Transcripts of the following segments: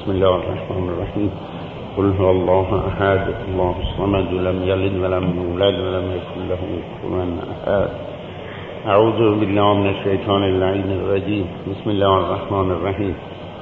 بسم الله الرحمن الرحیم. قل هو الله احد الله الصمد لم یلد ولم یولد ولم یکن له کفوا احد. اعوذ بالله من الشیطان اللعین الرجیم. بسم الله الرحمن الرحیم.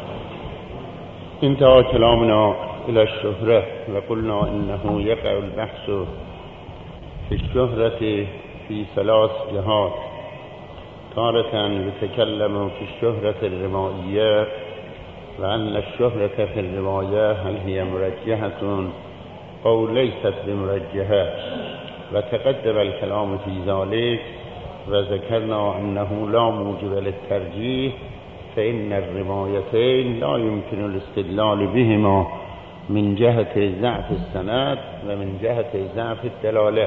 انتهى كلامنا الى الشهرة وقلنا انه يقع البحث في الشهرة في ثلاث جهات. تارة يتكلم في الشهرة الروائية وأن الشهرة في الرواية هل هي مرجحة أو ليست بمرجحة، وتقدم الكلام في ذلك وذكرنا أنه لا موجب للترجيح، فإن الروايتين لا يمكن الاستدلال بهما من جهة ضعف السند ومن جهة ضعف الدلالة.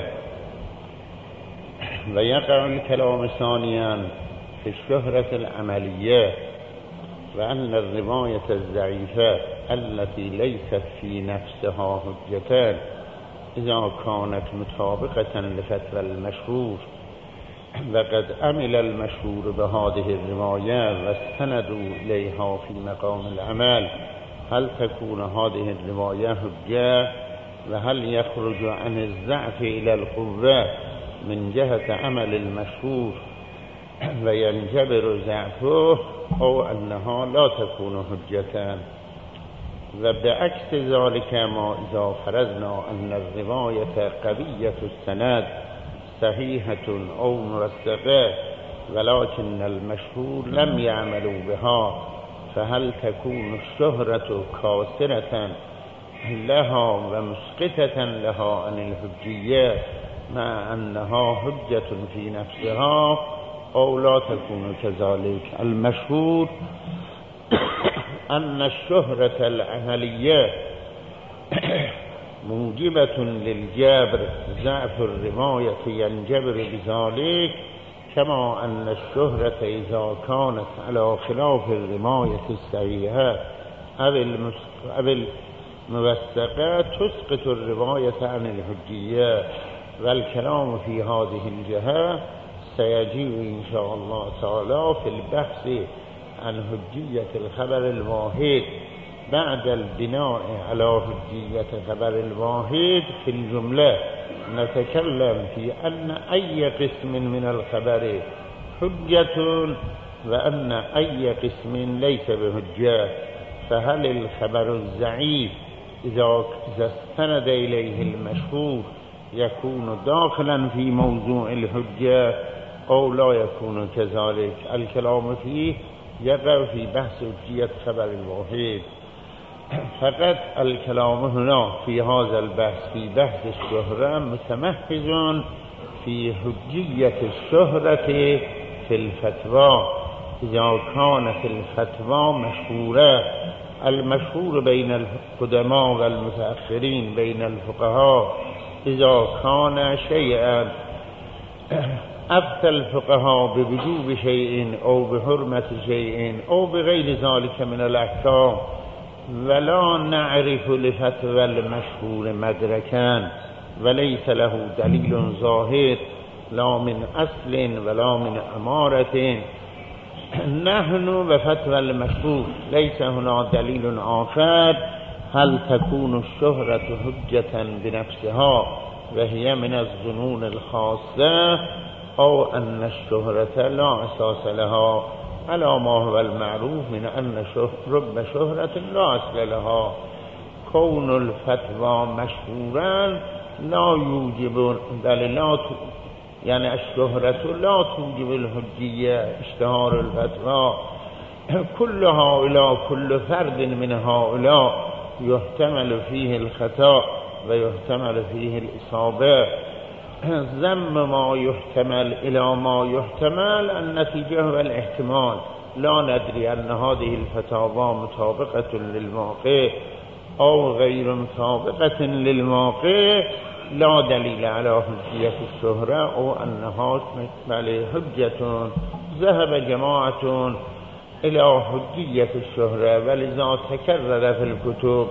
ويقع الكلام ثانيا في الشهرة العملية، وأن الرواية الضعيفة التي ليست في نفسها حجة إذا كانت مطابقة لفتوى المشهور وقد عمل المشهور بهذه الرواية واستندوا إليها في مقام العمل، هل تكون هذه الرواية حجة؟ وهل يخرج عن الضعف إلى القوة من جهة عمل المشهور وينجبر ضعفه، أو أنها لا تكون حجة؟ وبعكس ذلك ما إذا فرضنا أن الرواية قوية السند صحيحة أو موثقة ولكن المشهور لم يعملوا بها، فهل تكون الشهرة كاسرة لها ومسقطة لها عن الحجية مع أنها حجة في نفسها أو لا تكون كذلك؟ المشهور أن الشهرة العملية موجبة للجبر، ضعف الرواية ينجبر بذلك، كما أن الشهرة إذا كانت على خلاف الرواية الصحيحة أو الموثقة تسقط الرواية عن الحجية. والكلام في هذه الجهة سيجيء إن شاء الله تعالى في البحث عن حجية الخبر الواحد بعد البناء على حجية خبر الواحد. في الجملة نتكلم في أن أي قسم من الخبر حجة وأن أي قسم ليس بحجة. فهل الخبر الضعيف إذا استند إليه المشهور يكون داخلا في موضوع الحجة أو لا يكون كذلك؟ الكلام فيه يقع في بحث حجية خبر الواحد. فقط الكلام هنا في هذا البحث في بحث الشهرة متمحض في حجية الشهرة في الفتوى إذا كانت الفتوى مشهورة. المشهور بين القدماء والمتأخرين بين الفقهاء إذا كان شيئا أفتى الفقهاء بوجوب شيء أو بحرمة شيء أو بغير ذلك من الأحكام ولا نعرف لفتوى المشهور مدركا وليس له دليل ظاهر لا من أصل ولا من أمارة، نحن بفتوى المشهور ليس هنا دليل آخر، هل تكون الشهرة حجة بنفسها وهي من الظنون الخاصة أو أن الشهرة لا أساس لها على ما هو المعروف من أن رب شهرة لا أصل لها؟ كون الفتوى مشهورا لا يوجب دليلات، يعني الشهرة لا توجب الحجية. اشتهار الفتوى كل هؤلاء كل فرد من هؤلاء يحتمل فيه الخطأ ويحتمل فيه الإصابة. ذم ما يحتمل إلى ما يحتمل النتيجة هو الاحتمال. لا ندري أن هذه الفتاوى مطابقة للواقع أو غير مطابقة للواقع، لا دليل على حجية الشهرة أو أنها حجة. ذهب جماعة إلى حجية الشهرة ولذا تكرر في الكتب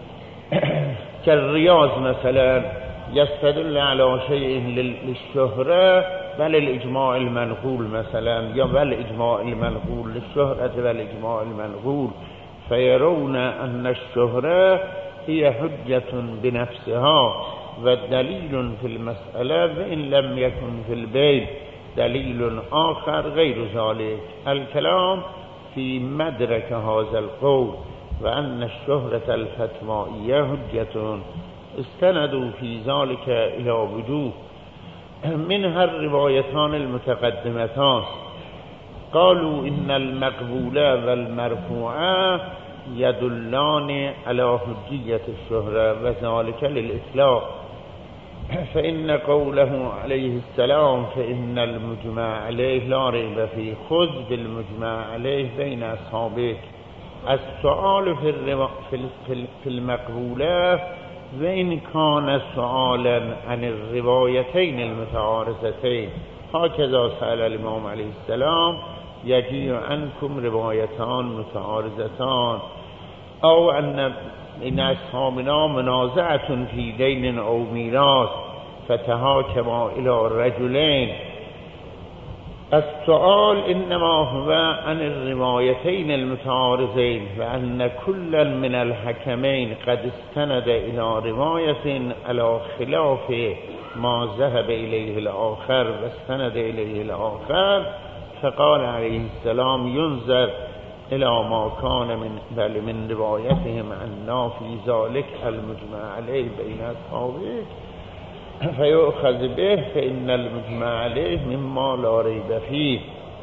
كالرياض مثلا يستدل على شيء للشهرة بل الإجماع المنقول مثلا، يا بل الإجماع المنقول للشهرة بل الإجماع المنقول فيرون أن الشهرة هي حجة بنفسها والدليل في المسألة وإن لم يكن في البيت دليل آخر غير ذلك. الكلام في مدرك هذا القول وأن الشهرة الفتوائية حجة استندوا في ذلك إلى وجوه، منها الروايتان المتقدمتان. قالوا إن المقبولة والمرفوعة يدلان على حجية الشهرة وذلك للإطلاق، فإن قوله عليه السلام فإن المجمع عليه لا ريب فيه خذ بالمجمع عليه بين أصحابك. السؤال في المقبولة وإن كان سؤالا عن الروايتين المتعارضتين، هكذا سأل الإمام عليه السلام يجيء عنكم روايتان متعارضتان أو أن إن أصحابنا منازعة في دين أو ميراث فتهاكما إلى الرجلين. السؤال إنما هو عن الروايتين المتعارضين، وأن كلا من الحكمين قد استند إلى رواية على خلاف ما ذهب إليه الآخر واستند إليه الآخر، فقال عليه السلام ينظر إلى ما كان من روايتهم عنا في ذلك المجمع عليه بين أصحابه فيؤخذ به فإن المجمع عليه مما لا ريب فيه.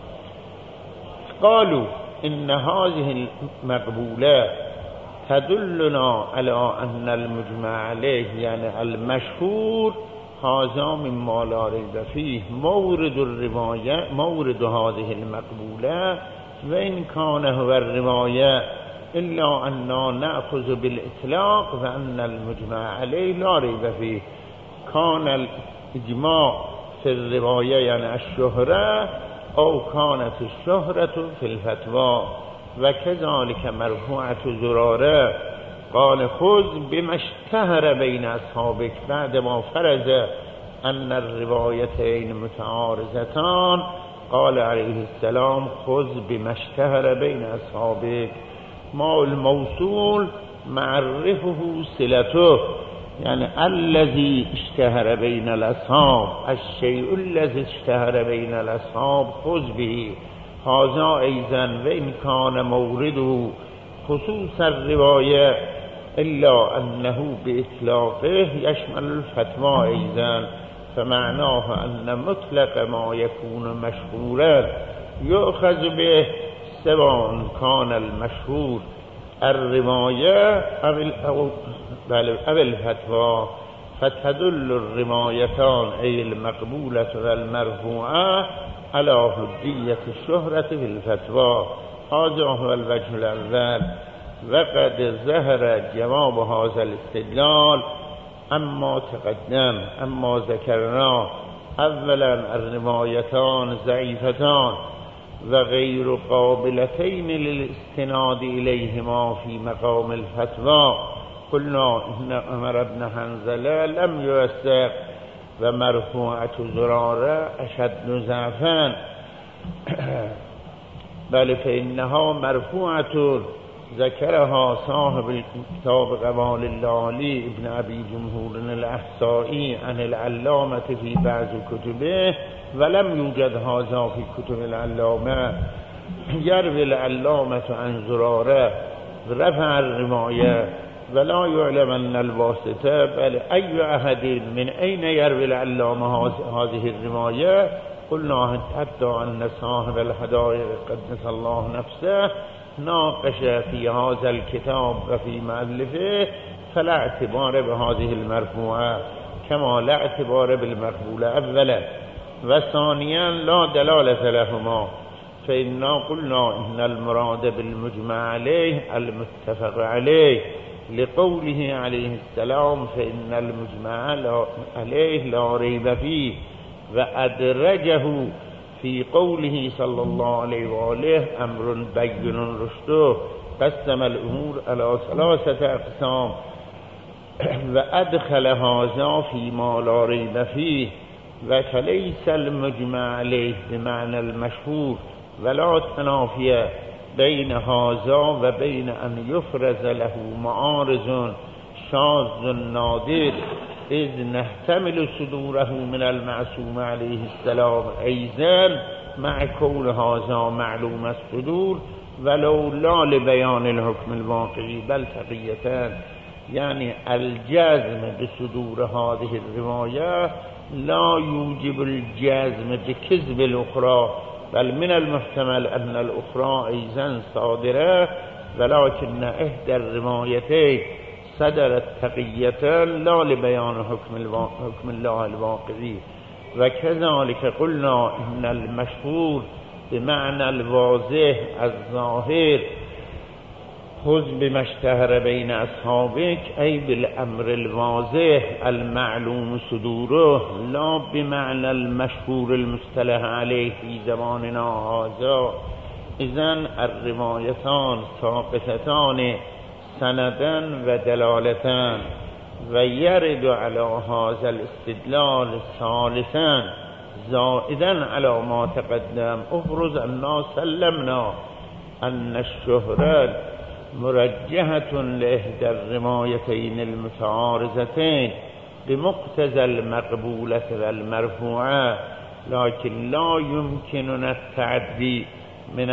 قالوا إن هذه المقبولة تدلنا على أن المجمع عليه يعني المشهور هذا مما لا ريب فيه مورد الرواية، مورد هذه المقبولة وإن كان هو الرواية إلا أننا نأخذ بالإطلاق وأن المجمع عليه لا ريب فيه. كان الإجماع في الرواية يعني الشهرة أو كانت الشهرة في الفتوى. وكذلك مرفوعة زرارة قال خذ بما اشتهر بين أصحابك بعدما فرض أن الروايتين متعارضتان قال عليه السلام خذ بما اشتهر بين أصحابك. ما الموصول معرفه صلته يعني الذي اشتهر بين الأصحاب، الشيء الذي اشتهر بين الأصحاب خذ به. هذا أيضا وإن كان مورده خصوص الرواية إلا أنه بإطلاقه يشمل الفتوى أيضا، فمعناه أن مطلق ما يكون مشهورا يؤخذ به سواء كان المشهور الرواية أو الفتوى. فتدل الروايتان أي المقبولة والمرفوعة على حجية الشهرة في الفتوى. هذا هو الوجه الأول. وقد ظهر جواب هذا الاستدلال أما تقدم. أما ذكرنا أولا الروايتان ضعيفتان وغير قابلتين للاستناد إليهما في مقام الفتوى. قلنا إن عمر بن حنظلة لم يوثق ومرفوعة زرارة أشد ضعفا، بل فإنها مرفوعة ذكرها صاحب الكتاب قوال اللالي ابن أبي جمهور الأحصائي عن العلامة في بعض كتبه ولم يوجد هذا في كتب العلامة. يروي العلامة عن زرارة رفع الرواية ولا يعلم أن الواسطة بل أي أحد من أين يروي العلامة هذه الرواية. قلنا حتى أن صاحب الحدائق قدس الله نفسه ناقش في هذا الكتاب وفي مؤلفه فلا اعتبار بهذه المرفوعة كما لا اعتبار بالمقبولة أولا، وثانيا لا دلالة لهما. فإنا قلنا إن المراد بالمجمع عليه المتفق عليه لقوله عليه السلام فإن المجمع عليه لا ريب فيه، وأدرجه في قوله صلى الله عليه وآله أمر بين رشده قسم الأمور على ثلاثة أقسام، وأدخل هذا فيما لا ريب فيه. وفليس المجمع عليه بمعنى المشهور ولا تنافية بین هذا و بین ان یفرز له معارض شاذ نادر اذ نحتمل صدوره من المعصوم علیه السلام ایضا مع کون هذا معلوم الصدور ولو لا لبیان الحکم الواقعی بل تقیة. یعنی الجزم بصدور هذه الرواية لا يوجب الجزم بكذب الأخرى بل من المحتمل أن الأخرى أيضا صادرة ولكن إحدى الروايتين صدرت تقية لا لبيان حكم الله الواقعي. وكذلك قلنا إن المشهور بمعنى الواضح الظاهر خذ بما اشتهر بين أصحابك أي بالأمر الواضح المعلوم صدوره لا بمعنى المشهور المصطلح عليه في زماننا هذا. إذن الروايتان ساقطتان سندا ودلالة ويرد على هذا الاستدلال ثالثا زائدا على ما تقدم افرض أننا سلمنا أن الشهرة مرجحة لإحدى الروايتين المتعارضتين بمقتضى المقبولة والمرفوعة لكن لا يمكننا التعدي من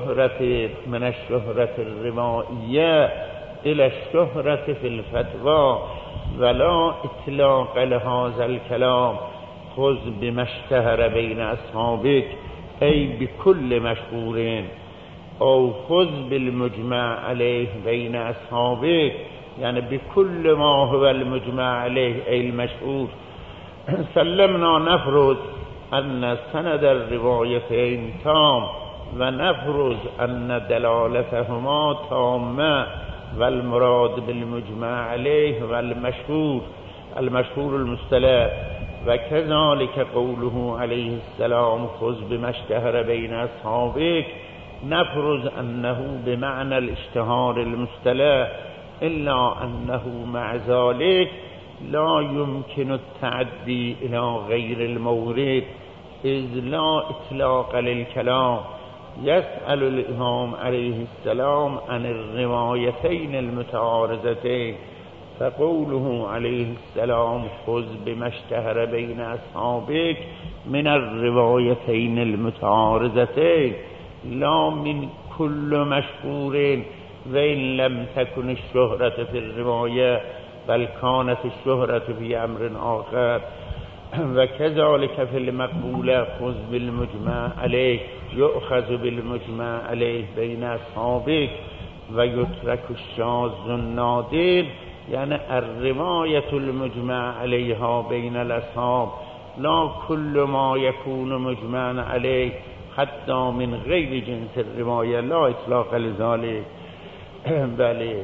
الشهرة الروائية إلى الشهرة في الفتوى ولا إطلاق لهذا الكلام خذ بما اشتهر بين أصحابك أي بكل مشهور أو خذ بالمجمع عليه بين أصحابك يعني بكل ما هو المجمع عليه أي المشهور. سلمنا نفرض أن سند الروايتين تام ونفرض أن دلالتهما تامة والمراد بالمجمع عليه والمشهور المشهور المصطلح. وكذلك قوله عليه السلام خذ بما اشتهر بين أصحابك نفرض أنه بمعنى الاشتهار المصطلح إلا أنه مع ذلك لا يمكن التعدي إلى غير المورد إذ لا إطلاق للكلام. يسأل الإمام عليه السلام عن الروايتين المتعارضتين فقوله عليه السلام خذ بما اشتهر بين أصحابك من الروايتين المتعارضتين لا من كل مشهور وإن لم تكن الشهرة في الرواية بل كانت الشهرة في أمر آخر. وكذلك في المقبولة خذ بالمجمع عليه يؤخذ بالمجمع عليه بين أصحابك ويترك الشاذ النادر يعني الرواية المجمع عليها بين الأصحاب لا كل ما يكون مجمعا عليه حتى من غير جنس الرواية لا إطلاق لذلك. بله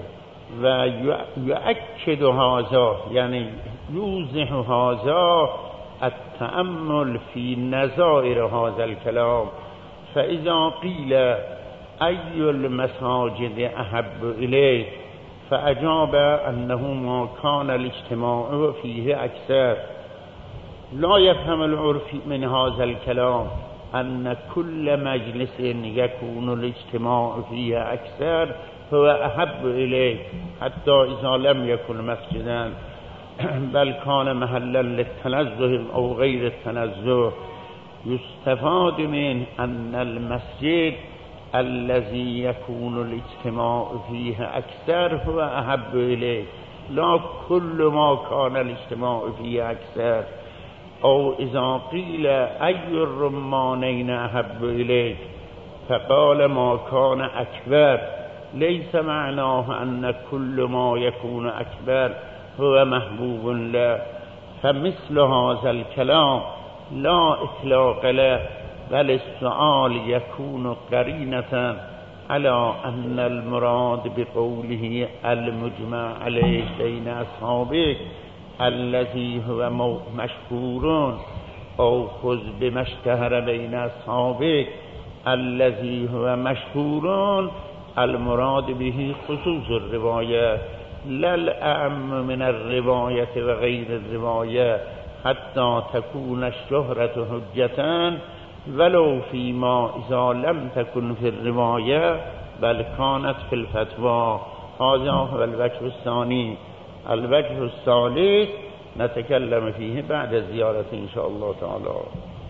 ويؤكد هذا يعني يوضح هذا التأمل في نظائر هذا الكلام. فإذا قيل أي المساجد أحب إليه فأجاب أنه ما كان الاجتماع فيه أكثر. لا يفهم العرف من هذا الكلام أن كل مجلس يكون الاجتماع فيه أكثر هو أحب إليه حتى إذا لم يكن مسجدا بل كان محلا للتنزه أو غير التنزه. يستفاد من أن المسجد الذي يكون الاجتماع فيه أكثر هو أحب إليه لا كل ما كان الاجتماع فيه أكثر. أو إذا قيل أي الرمانين أحب إليك فقال ما كان أكبر ليس معناه أن كل ما يكون أكبر هو محبوب له. فمثل هذا الكلام لا إطلاق له بل السؤال يكون قرينة على أن المراد بقوله المجمع عليه بين أصحابه الذي هو مشهور أو خذ بما اشتهر بين أصحابه الذي هو مشهور المراد به خصوص الرواية لا الأعم من الرواية وغير الرواية حتى تكون الشهرة حجة ولو فيما إذا لم تكن في الرواية بل كانت في الفتوى. هذا هو الوجه الثاني. الوجه الثالث نتكلم فيه بعد الزيارة إن شاء الله تعالى.